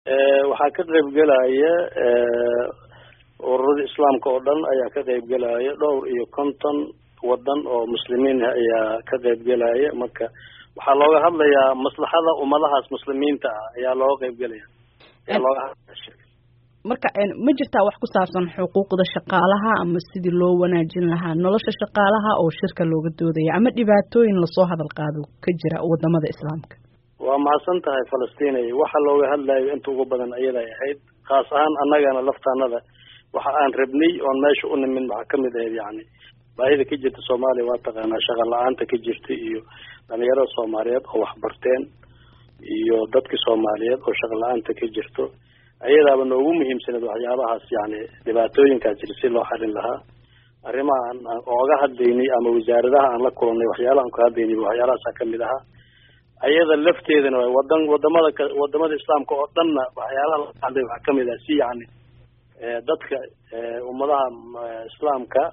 waxaa ka qayb galaya ururada islaamka oo dhan ayaa ka qayb galaya, dhowr iyo 50 wadan oo muslimiin ah ayaa ka qayb galaya. marka waxaa looga hadlayaa maslaxada ummadahaas muslimiinta ah ayaa looga qayb galaya. marka ma jirtaa wax ku saabsan xuquuqda shaqaalaha ama sidii loo wanaajin lahaa nolosha shaqaalaha oo shirka looga doodaya ama dhibaatooyin lasoo hadal qaado ka jira wadamada islaamka? waa mahadsan tahay Falastiin. waxa looga hadlayo inta ugu badan ayada ay ahayd, khaas ahaan annagana laftaanada waxa aan rabnay oon meesha u nimin waxa kamid ah yani baahida ka jirta Soomaaliya. waa taqaanaa shaqo la'aanta ka jirta iyo dhalinyarada Soomaaliyeed oo wax barteen iyo dadka Soomaaliyeed oo shaqo la'aanta ka jirto, ayadaaba noogu muhiimsanad waxyaabahaas yani dhibaatooyinkaas jira si loo xalin lahaa. arrimaha aan ooga hadlaynay ama wasaaradaha aan la kulannay waxyaalaha aan ka hadlaynay waxyaalahaas kamid ahaa. ayada lafteedana wadamada islaamka oo dhanna waxyaalaha la hadlay waxaa kamid ah si yani dadka ummadaha islaamka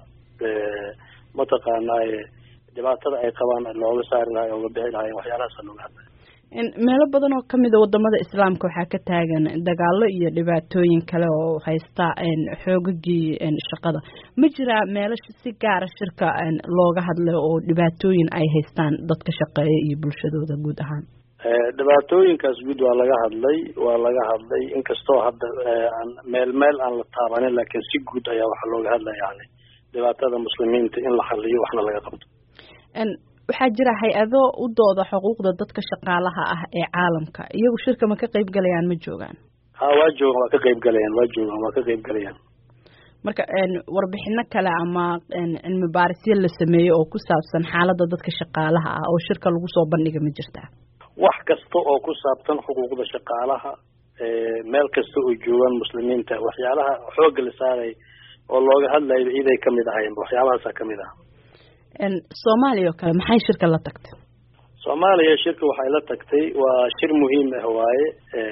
mataqaanaa dhibaatada ay qabaan looga saari lahaa oo bixi lahaa waxyaalahaas looga hadlay. meelo badan oo kamid ah wadamada islaamka waxaa ka taagan dagaalo iyo dhibaatooyin kale oo haysta xoogagii shaqada. ma jiraa meelo si gaara shirka looga hadlay oo dhibaatooyin ay haystaan dadka shaqeeya iyo bulshadooda guud ahaan? dhibaatooyinkaas guud waa laga hadlay inkastoo hadda meel aan la taabanin, laakiin si guud ayaa waxaa looga hadlaya yani dhibaatada muslimiinta in la xaliyo waxna laga qabto. waxaa jira hay-ado u dooda xuquuqda dadka shaqaalaha ah ee caalamka, iyagu shirka ma ka qayb galayaan? ma joogaan? waa joogaan, waa ka qayb galayaan. marka warbixino kale ama cilmi baarisyo la sameeyey oo ku saabsan xaaladda dadka shaqaalaha ah oo shirka lagu soo bandhiga ma jirtaa? wax kasta oo ku saabsan xuquuqda shaqaalaha meel kasta oo joogaan muslimiinta waxyaalaha xoogga la saaray oo looga hadlayo iday kamid ahayn waxyaabahaasa kamid ah. Soomaaliya oo kale maxay shirka la tagtay? Soomaaliya shirka waxay la tagtay waa shir muhiim ah waaye.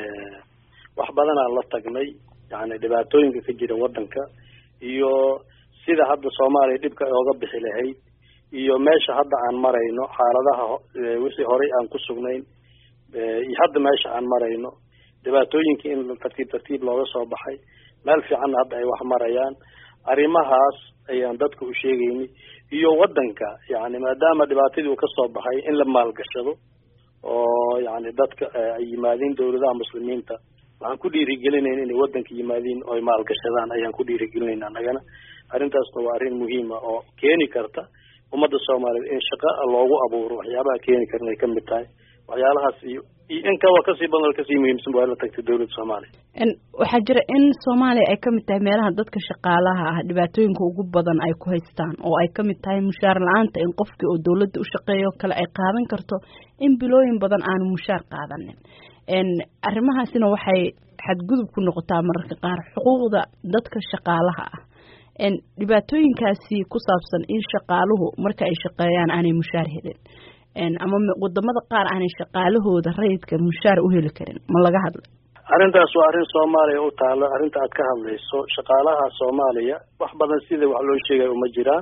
wax badan aan la tagnay yani dhibaatooyinka ka jira wadanka iyo sida hadda Soomaaliya dhibka ooga bixi lahayd iyo meesha hadda aan marayno, xaaladaha wixii horey aan ku sugnayn iyo hadda meesha aan marayno, dhibaatooyinkii in tartiib looga soo baxay, meel fiican hadda ay wax marayaan. arrimahaas ayaan dadka u sheegaynay iyo wadanka yani maadaama dhibaatadii uu ka soo baxay in la maalgashado oo yani dadka ay yimaadeen dawladaha muslimiinta. waxaan ku dhiirigelinayn inay wadanka yimaadeen oo ay maalgashadaan ayaan ku dhiirigelinayna annagana. arrintaasna waa arrin muhiim ah oo keeni karta ummadda Soomaaliyeed in shaqo loogu abuuro. waxyaabaha keeni karna ay kamid tahay waxyaalahaas iyo in kawa kasii badan kasii muhiimsan waa la tagtay dawladda Soomaaliya. waxaa jira in Soomaaliya ay kamid tahay meelaha dadka shaqaalaha ah dhibaatooyinka ugu badan ay ku haystaan oo ay kamid tahay mushaar la'aanta, in qofkii oo dawladda u shaqeeyo kale ay qaadan karto in bilooyin badan aanu mushaar qaadanin. arrimahaasina waxay xadgudub ku noqotaa mararka qaar xuquuqda dadka shaqaalaha ah. dhibaatooyinkaasi ku saabsan in shaqaaluhu marka ay shaqeeyaan aanay mushaar helin ama wadamada qaar aanay shaqaalahooda rayidka mushaar u heli karin, ma laga hadlay? arrintaas waa arrin Soomaaliya u taalo. arrinta aad ka hadlayso shaqaalaha Soomaaliya wax badan sida wax loo sheegay uma jiraan.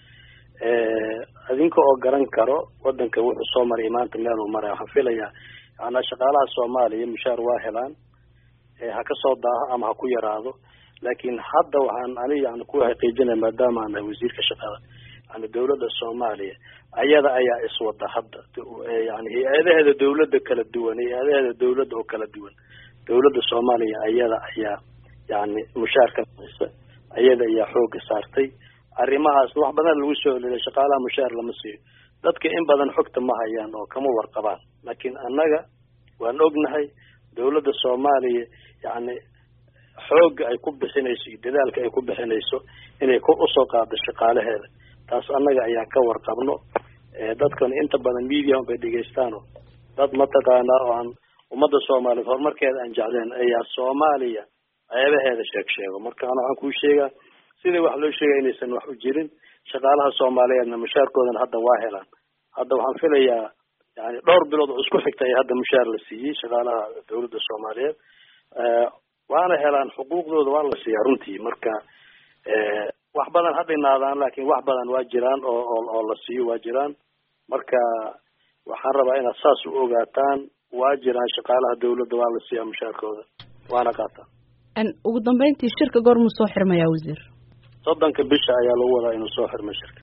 adinka oo garan karo wadanka wuxuu soo maray maanta meel uu maray. waxaan filayaa yani shaqaalaha Soomaaliya mushaar waa helaan, ha ka soo daaho ama ha ku yaraado, laakiin hadda waxaan yani ku xaqiijinay maadaama aan wasiirka shaqada yani dawladda Soomaaliya ayada ayaa iswada hadda yani hay'adaheeda dawladda kala duwan oo kala duwan. dawladda Soomaaliya ayada ayaa yani mushaarka ayada ayaa xooga saartay arrimahaas. wax badan lagu soo celiyay shaqaalaha mushaar lama siiyo, dadka in badan xogta ma hayaan oo kama warqabaan, laakiin annaga waan ognahay dawladda Soomaaliya yani xooga ay ku bixinayso iyo dadaalka ay ku bixinayso inay kor u soo qaado shaqaalaheeda. taas annaga ayaa ka warqabno. dadkan inta badan media bay dhageystaano dad mataqaanaa oo aan ummadda Soomaaliyeed horumarkeeda aan jecleen ayaa Soomaaliya ayabaheeda sheego. marka waxaan kuu sheegaa sidii wax loo sheegay inaysan wax u jirin. shaqaalaha Soomaaliyeedna mushaarkoodana hadda waa helaan. hadda waxaan filayaa yani dhowr bilood oo isku xigtay hadda mushaar la siiyey shaqaalaha dawladda Soomaaliyeed. waana helaan xuquuqdooda waa la siiyaa runtii. marka wax badan ha dhinaadaan laakiin wax badan waa jiraan oo la siiyo waa jiraan. marka waxaan rabaa inaad saas u ogaataan waa jiraan shaqaalaha dawladda waa la siiyaa mushaarkooda. waana qaataa ugu dambeyntii shirka goormuu soo xirmayaa wasiir 30 bisha ayaa lagu wadaa inuu soo xirmo shirka